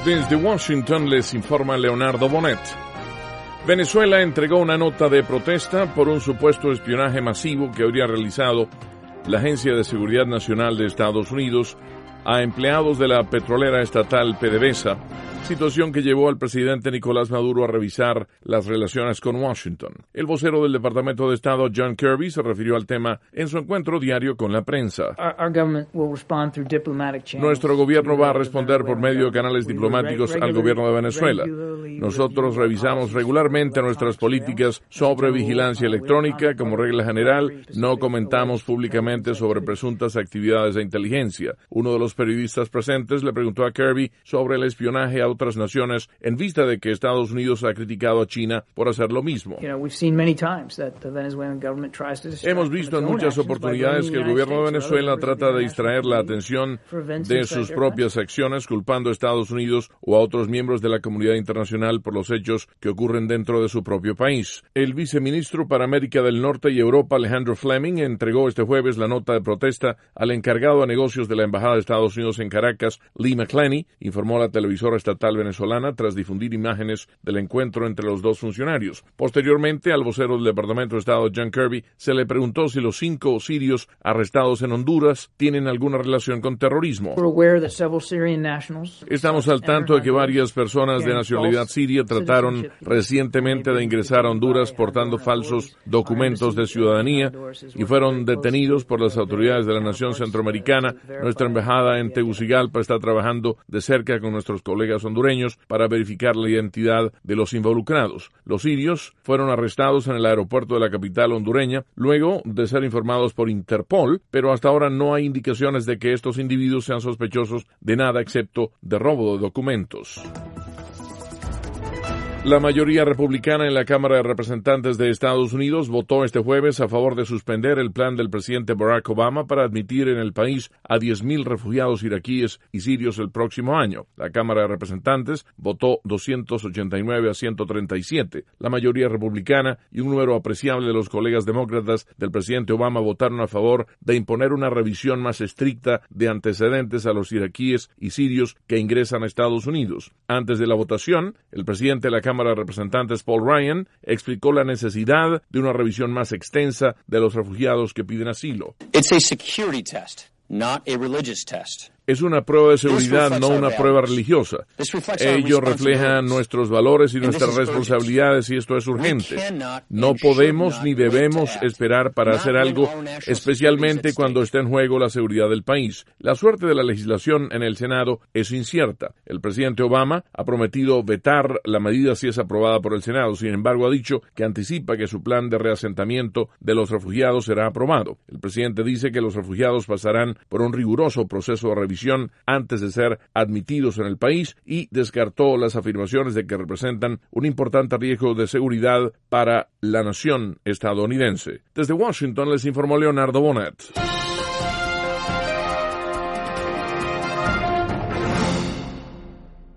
Desde Washington les informa Leonardo Bonet. Venezuela entregó una nota de protesta por un supuesto espionaje masivo que habría realizado la Agencia de Seguridad Nacional de Estados Unidos a empleados de la petrolera estatal PDVSA, situación que llevó al presidente Nicolás Maduro a revisar las relaciones con Washington. El vocero del Departamento de Estado, John Kirby, se refirió al tema en su encuentro diario con la prensa. Nuestro gobierno va a responder por medio de canales diplomáticos al gobierno de Venezuela. Nosotros revisamos regularmente nuestras políticas sobre vigilancia electrónica. Como regla general, no comentamos públicamente sobre presuntas actividades de inteligencia. Uno de los periodistas presentes le preguntó a Kirby sobre el espionaje a otras naciones en vista de que Estados Unidos ha criticado a China por hacer lo mismo. Hemos visto en muchas oportunidades que el gobierno de Venezuela trata de distraer la atención de sus propias acciones culpando a Estados Unidos o a otros miembros de la comunidad internacional por los hechos que ocurren dentro de su propio país. El viceministro para América del Norte y Europa, Alejandro Fleming, entregó este jueves la nota de protesta al encargado de negocios de la Embajada de Estados Unidos en Caracas, Lee McClenny, informó la televisora estatal venezolana tras difundir imágenes del encuentro entre los dos funcionarios. Posteriormente, al vocero del Departamento de Estado, John Kirby, se le preguntó si los 5 sirios arrestados en Honduras tienen alguna relación con terrorismo. Estamos al tanto de que varias personas de nacionalidad siria trataron recientemente de ingresar a Honduras portando falsos documentos de ciudadanía y fueron detenidos por las autoridades de la nación centroamericana. Nuestra embajada en Tegucigalpa está trabajando de cerca con nuestros colegas hondureños para verificar la identidad de los involucrados. Los sirios fueron arrestados en el aeropuerto de la capital hondureña luego de ser informados por Interpol, pero hasta ahora no hay indicaciones de que estos individuos sean sospechosos de nada excepto de robo de documentos. La mayoría republicana en la Cámara de Representantes de Estados Unidos votó este jueves a favor de suspender el plan del presidente Barack Obama para admitir en el país a 10,000 refugiados iraquíes y sirios el próximo año. La Cámara de Representantes votó 289 a 137. La mayoría republicana y un número apreciable de los colegas demócratas del presidente Obama votaron a favor de imponer una revisión más estricta de antecedentes a los iraquíes y sirios que ingresan a Estados Unidos. Antes de la votación, el presidente de la Cámara de Representantes, Paul Ryan, explicó la necesidad de una revisión más extensa de los refugiados que piden asilo. It's a security test, not a religious test. Es una prueba de seguridad, no una prueba religiosa. Ello refleja nuestros valores y nuestras responsabilidades y esto es urgente. No podemos ni debemos esperar para hacer algo, especialmente cuando está en juego la seguridad del país. La suerte de la legislación en el Senado es incierta. El presidente Obama ha prometido vetar la medida si es aprobada por el Senado. Sin embargo, ha dicho que anticipa que su plan de reasentamiento de los refugiados será aprobado. El presidente dice que los refugiados pasarán por un riguroso proceso de revisión antes de ser admitidos en el país y descartó las afirmaciones de que representan un importante riesgo de seguridad para la nación estadounidense. Desde Washington les informó Leonardo Bonet.